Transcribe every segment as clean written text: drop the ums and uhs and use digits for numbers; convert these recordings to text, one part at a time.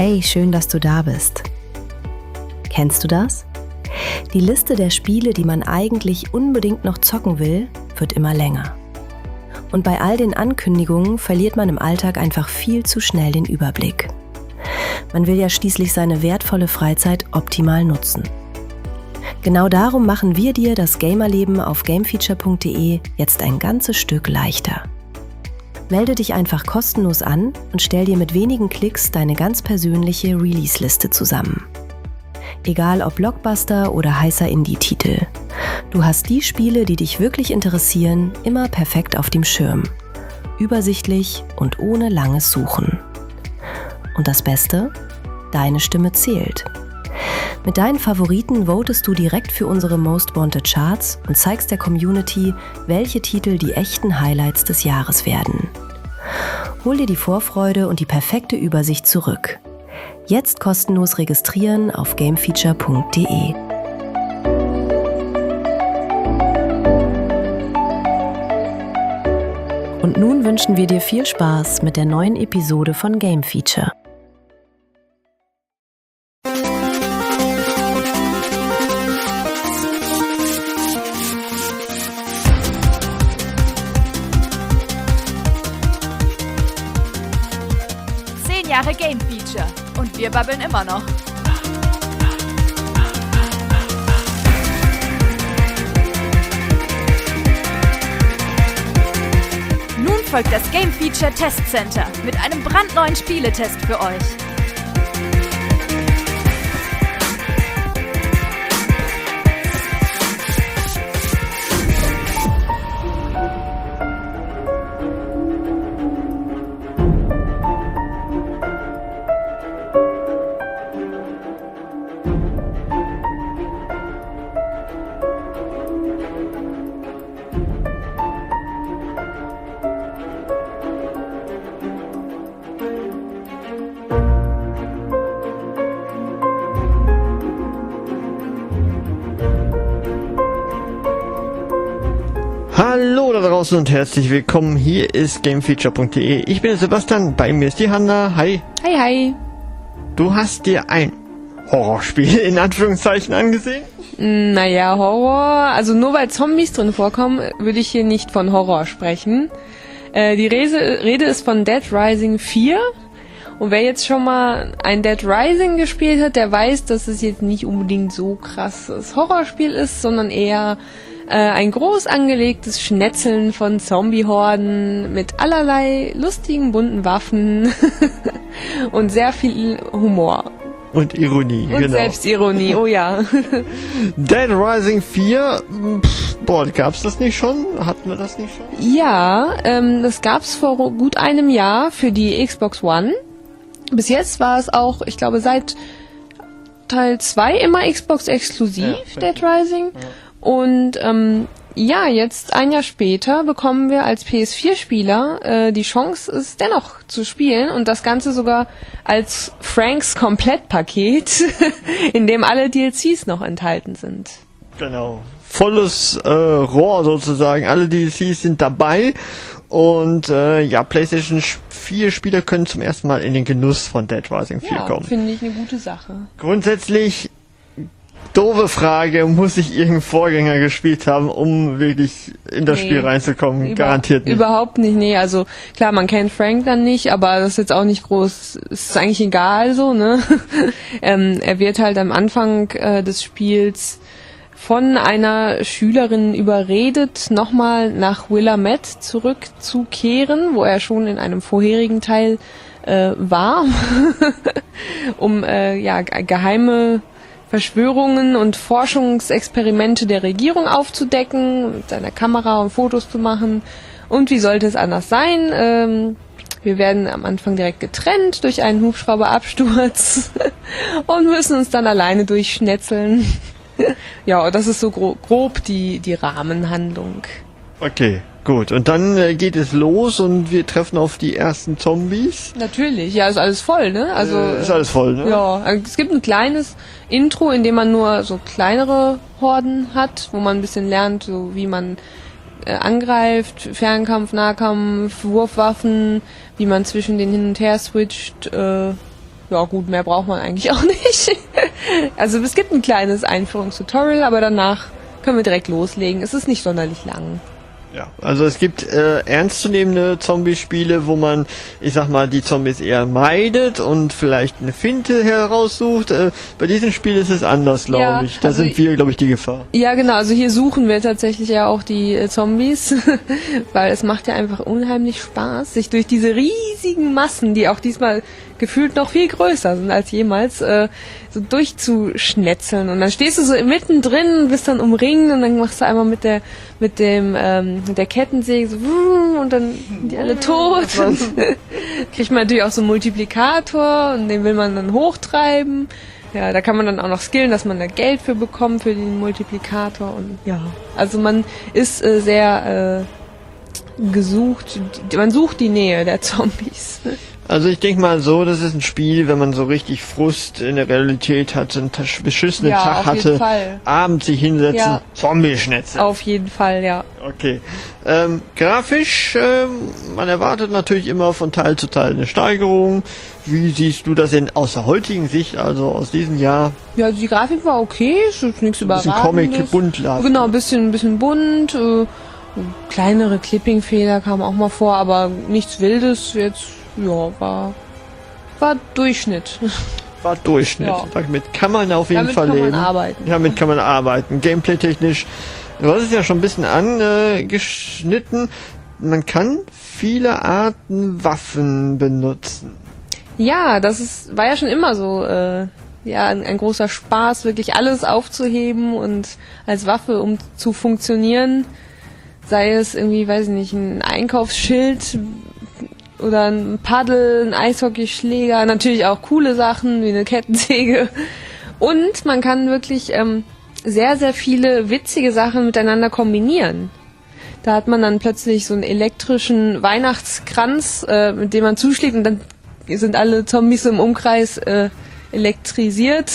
Hey, schön, dass du da bist. Kennst du das? Die Liste der Spiele, die man eigentlich unbedingt noch zocken will, wird immer länger. Und bei all den Ankündigungen verliert man im Alltag einfach viel zu schnell den Überblick. Man will ja schließlich seine wertvolle Freizeit optimal nutzen. Genau darum machen wir dir das Gamerleben auf gamefeature.de jetzt ein ganzes Stück leichter. Melde dich einfach kostenlos an und stell dir mit wenigen Klicks deine ganz persönliche Release-Liste zusammen. Egal ob Blockbuster oder heißer Indie-Titel. Du hast die Spiele, die dich wirklich interessieren, immer perfekt auf dem Schirm. Übersichtlich und ohne langes Suchen. Und das Beste? Deine Stimme zählt. Mit deinen Favoriten votest du direkt für unsere Most Wanted Charts und zeigst der Community, welche Titel die echten Highlights des Jahres werden. Hol dir die Vorfreude und die perfekte Übersicht zurück. Jetzt kostenlos registrieren auf gamefeature.de. Und nun wünschen wir dir viel Spaß mit der neuen Episode von Game Feature. Jahre Game Feature und wir babbeln immer noch. Nun folgt das Game Feature Test Center mit einem brandneuen Spieletest für euch. Hallo da draußen und herzlich willkommen. Hier ist gamefeature.de. Ich bin Sebastian, bei mir ist die Hanna. Hi. Hi, hi. Du hast dir ein Horrorspiel in Anführungszeichen angesehen? Naja, Horror, also nur weil Zombies drin vorkommen, würde ich hier nicht von Horror sprechen. Die Rede ist von Dead Rising 4. Und wer jetzt schon mal ein Dead Rising gespielt hat, der weiß, dass es jetzt nicht unbedingt so krasses Horrorspiel ist, sondern eher ein groß angelegtes Schnetzeln von Zombie-Horden mit allerlei lustigen, bunten Waffen und sehr viel Humor. Und Ironie, und genau. Selbstironie, oh ja. Dead Rising 4, gab's das nicht schon? Hatten wir das nicht schon? Ja, das gab's vor gut einem Jahr für die Xbox One. Bis jetzt war es auch, ich glaube, seit Teil 2 immer Xbox exklusiv, ja, Dead Rising. Ja. Und jetzt ein Jahr später bekommen wir als PS4-Spieler die Chance, es dennoch zu spielen und das Ganze sogar als Franks Komplettpaket, in dem alle DLCs noch enthalten sind. Genau, volles Rohr sozusagen, alle DLCs sind dabei und PlayStation 4 Spieler können zum ersten Mal in den Genuss von Dead Rising 4 kommen. Ja, finde ich eine gute Sache. Grundsätzlich doofe Frage, muss ich irgendeinen Vorgänger gespielt haben, um wirklich in das Spiel reinzukommen? Garantiert nicht. Überhaupt nicht, nee. Also klar, man kennt Frank dann nicht, aber das ist jetzt auch nicht groß, ist eigentlich egal so, ne? Er wird halt am Anfang des Spiels von einer Schülerin überredet, nochmal nach Willamette zurückzukehren, wo er schon in einem vorherigen Teil war, um geheime Verschwörungen und Forschungsexperimente der Regierung aufzudecken, mit seiner Kamera und Fotos zu machen. Und wie sollte es anders sein? Wir werden am Anfang direkt getrennt durch einen Hubschrauberabsturz und müssen uns dann alleine durchschnetzeln. Ja, das ist so grob die Rahmenhandlung. Okay, gut. Und dann geht es los und wir treffen auf die ersten Zombies. Natürlich, ja, ist alles voll, ne? Also ist alles voll, ne? Ja, es gibt ein kleines Intro, in dem man nur so kleinere Horden hat, wo man ein bisschen lernt, so wie man angreift, Fernkampf, Nahkampf, Wurfwaffen, wie man zwischen den hin und her switcht, ja gut, mehr braucht man eigentlich auch nicht. Also es gibt ein kleines Einführungstutorial, aber danach können wir direkt loslegen. Es ist nicht sonderlich lang. Ja, also es gibt ernstzunehmende Zombie-Spiele, wo man, ich sag mal, die Zombies eher meidet und vielleicht eine Finte heraussucht. Bei diesem Spiel ist es anders, glaube ich. Da also sind wir, glaube ich, die Gefahr. Ja, genau. Also hier suchen wir tatsächlich ja auch die Zombies, weil es macht ja einfach unheimlich Spaß, sich durch diese riesigen Massen, die auch diesmal gefühlt noch viel größer sind als jemals, so durchzuschnetzeln. Und dann stehst du so mittendrin, bist dann umringt und dann machst du einmal mit der Kettensäge so und dann sind die alle tot. Kriegt man natürlich auch so einen Multiplikator und den will man dann hochtreiben. Ja, da kann man dann auch noch skillen, dass man da Geld für bekommt, für den Multiplikator. Und ja, also man ist sehr gesucht, man sucht die Nähe der Zombies. Also ich denke mal so, das ist ein Spiel, wenn man so richtig Frust in der Realität hatte, einen beschissenen Tag hatte, abends sich hinsetzen, Zombie-Schnetzel. Auf jeden Fall, ja. Okay. Grafisch, man erwartet natürlich immer von Teil zu Teil eine Steigerung. Wie siehst du das denn aus der heutigen Sicht, also aus diesem Jahr? Ja, die Grafik war okay, ist nichts Überragendes. Ein bisschen Comic-bunt. Genau, ein bisschen bunt, kleinere Clipping-Fehler kamen auch mal vor, aber nichts Wildes jetzt. Ja, war Durchschnitt. War Durchschnitt. Ja. Damit kann man auf jeden Fall leben. Damit kann man arbeiten. Damit kann man arbeiten. Gameplay-technisch, du hast es ja schon ein bisschen angeschnitten. Man kann viele Arten Waffen benutzen. Ja, war ja schon immer so, ein großer Spaß, wirklich alles aufzuheben und als Waffe zu funktionieren. Sei es irgendwie, weiß ich nicht, ein Einkaufsschild oder ein Paddel, ein Eishockeyschläger, natürlich auch coole Sachen wie eine Kettensäge. Und man kann wirklich sehr, sehr viele witzige Sachen miteinander kombinieren. Da hat man dann plötzlich so einen elektrischen Weihnachtskranz, mit dem man zuschlägt und dann sind alle Zombies im Umkreis elektrisiert.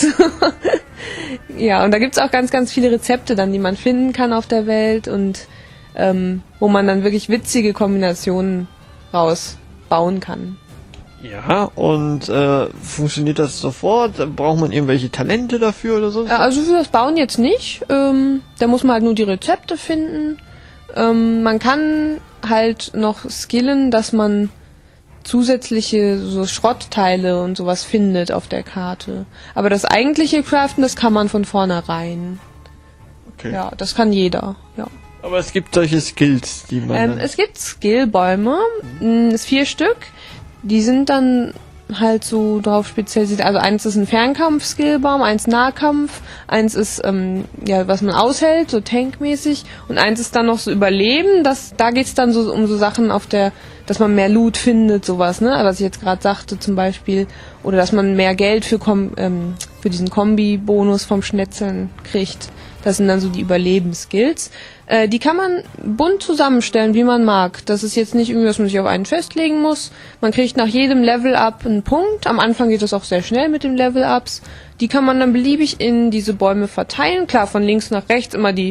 Ja, und da gibt's auch ganz, ganz viele Rezepte dann, die man finden kann auf der Welt und wo man dann wirklich witzige Kombinationen rausbauen kann. Ja, und funktioniert das sofort? Braucht man irgendwelche Talente dafür oder so? Also für das Bauen jetzt nicht. Da muss man halt nur die Rezepte finden. Man kann halt noch skillen, dass man zusätzliche so Schrottteile und sowas findet auf der Karte. Aber das eigentliche Craften, das kann man von vornherein. Okay. Ja, das kann jeder, ja. Aber es gibt solche Skills, die man... es gibt Skillbäume, ist 4 Stück. Die sind dann halt so drauf spezialisiert. Also eins ist ein Fernkampf-Skillbaum, eins Nahkampf, eins ist, was man aushält, so tankmäßig. Und eins ist dann noch so Überleben. Da geht's dann so um so Sachen dass man mehr Loot findet, sowas, ne? Was ich jetzt gerade sagte zum Beispiel. Oder dass man mehr Geld für diesen Kombi-Bonus vom Schnetzeln kriegt. Das sind dann so die Überlebensskills. Die kann man bunt zusammenstellen, wie man mag. Das ist jetzt nicht irgendwie, dass man sich auf einen festlegen muss. Man kriegt nach jedem Level-Up einen Punkt. Am Anfang geht das auch sehr schnell mit den Level-Ups. Die kann man dann beliebig in diese Bäume verteilen. Klar, von links nach rechts immer die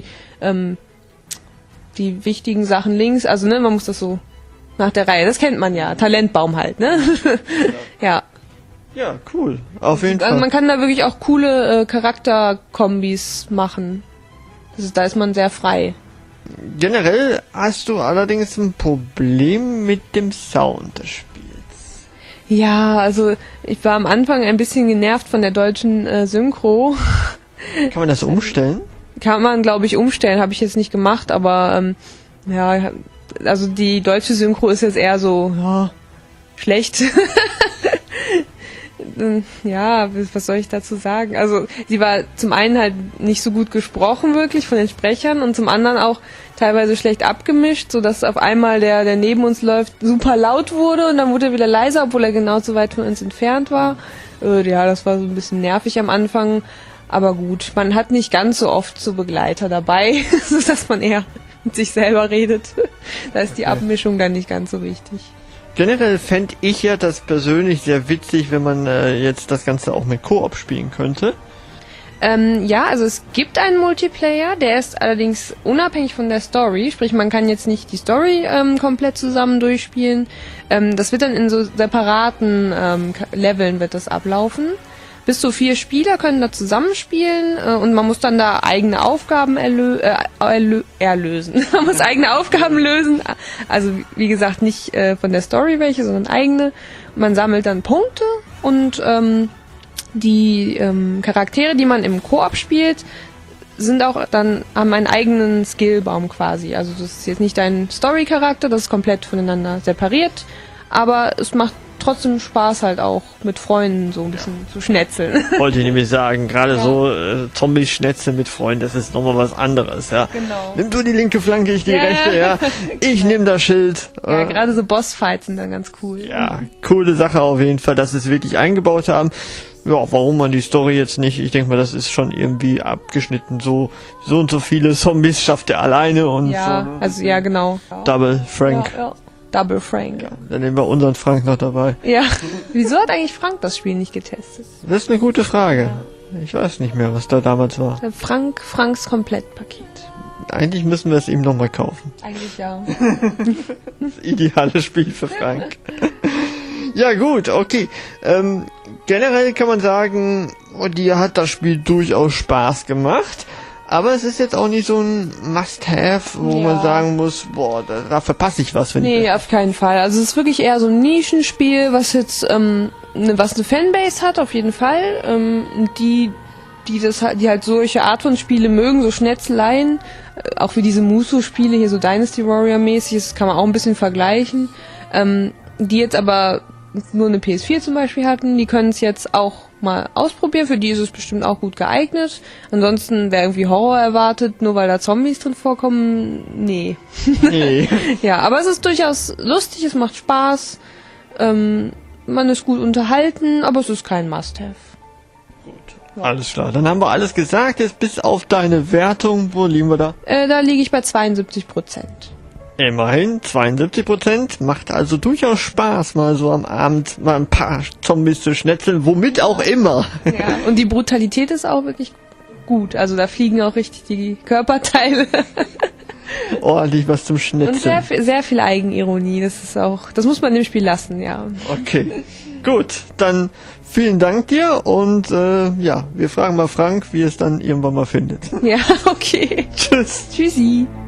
wichtigen Sachen links. Also, ne, man muss das so nach der Reihe. Das kennt man ja. Talentbaum halt, ne? Ja. Ja, cool. Auf jeden Fall. Also man kann da wirklich auch coole Charakterkombis machen. Da ist man sehr frei. Generell hast du allerdings ein Problem mit dem Sound des Spiels. Ja, also ich war am Anfang ein bisschen genervt von der deutschen Synchro. Kann man das umstellen? Kann man, glaube ich, umstellen. Habe ich jetzt nicht gemacht, aber also die deutsche Synchro ist jetzt eher so schlecht. Ja, was soll ich dazu sagen? Also sie war zum einen halt nicht so gut gesprochen wirklich von den Sprechern und zum anderen auch teilweise schlecht abgemischt, sodass auf einmal der neben uns läuft super laut wurde und dann wurde er wieder leiser, obwohl er genauso weit von uns entfernt war. Ja, das war so ein bisschen nervig am Anfang, aber gut, man hat nicht ganz so oft so Begleiter dabei, sodass man eher mit sich selber redet. Da ist die Abmischung dann nicht ganz so wichtig. Generell fände ich ja das persönlich sehr witzig, wenn man jetzt das Ganze auch mit Koop spielen könnte. Ja, also es gibt einen Multiplayer, der ist allerdings unabhängig von der Story, sprich man kann jetzt nicht die Story komplett zusammen durchspielen. Das wird dann in so separaten Leveln wird das ablaufen. Bis zu 4 Spieler können da zusammenspielen und man muss dann da eigene Aufgaben erlösen. Man muss eigene Aufgaben lösen, also wie gesagt nicht von der Story welche, sondern eigene. Man sammelt dann Punkte und die Charaktere, die man im Koop spielt, sind auch dann, haben einen eigenen Skillbaum quasi. Also das ist jetzt nicht dein Story-Charakter, das ist komplett voneinander separiert, aber es macht trotzdem Spaß halt auch mit Freunden so ein bisschen zu schnetzeln. Wollte ich nämlich sagen, gerade so Zombie-Schnetzeln mit Freunden, das ist nochmal was anderes, ja. Genau. Nimm du die linke Flanke, ich die rechte, ja. Ich nehm das Schild. Ja, gerade so Bossfights sind dann ganz cool. Ja, coole Sache auf jeden Fall, dass sie es wirklich eingebaut haben. Ja, warum man die Story jetzt nicht, ich denke mal, das ist schon irgendwie abgeschnitten. So und so viele Zombies schafft er alleine und ja, so. Ne? also ja, genau. Double Frank. Ja. Double Frank. Ja, dann nehmen wir unseren Frank noch dabei. Ja. Wieso hat eigentlich Frank das Spiel nicht getestet? Das ist eine gute Frage. Ich weiß nicht mehr, was da damals war. Franks Komplettpaket. Eigentlich müssen wir es ihm nochmal kaufen. Eigentlich ja. Das ideale Spiel für Frank. Ja gut, okay. Generell kann man sagen, dir hat das Spiel durchaus Spaß gemacht. Aber es ist jetzt auch nicht so ein Must-Have, wo man sagen muss, boah, da verpasse ich was. Nee, auf keinen Fall. Also es ist wirklich eher so ein Nischenspiel, was jetzt was eine Fanbase hat, auf jeden Fall. Die halt solche Art von Spiele mögen, so Schnetzeleien, auch wie diese Musou-Spiele hier so Dynasty Warrior-mäßig, das kann man auch ein bisschen vergleichen. Die jetzt aber nur eine PS4 zum Beispiel hatten, die können es jetzt auch mal ausprobieren, für die ist es bestimmt auch gut geeignet. Ansonsten, wer irgendwie Horror erwartet, nur weil da Zombies drin vorkommen, nee. Ja, aber es ist durchaus lustig, es macht Spaß, man ist gut unterhalten, aber es ist kein Must-Have. Gut, alles klar. Dann haben wir alles gesagt, jetzt bis auf deine Wertung, wo liegen wir da? Da liege ich bei 72%. Immerhin 72%, macht also durchaus Spaß, mal so am Abend mal ein paar Zombies zu schnetzeln, womit auch immer. Ja, und die Brutalität ist auch wirklich gut, also da fliegen auch richtig die Körperteile. Ordentlich was zum Schnetzeln. Und sehr viel Eigenironie, das muss man im Spiel lassen, ja. Okay, gut, dann vielen Dank dir und wir fragen mal Frank, wie es dann irgendwann mal findet. Ja, okay. Tschüss. Tschüssi.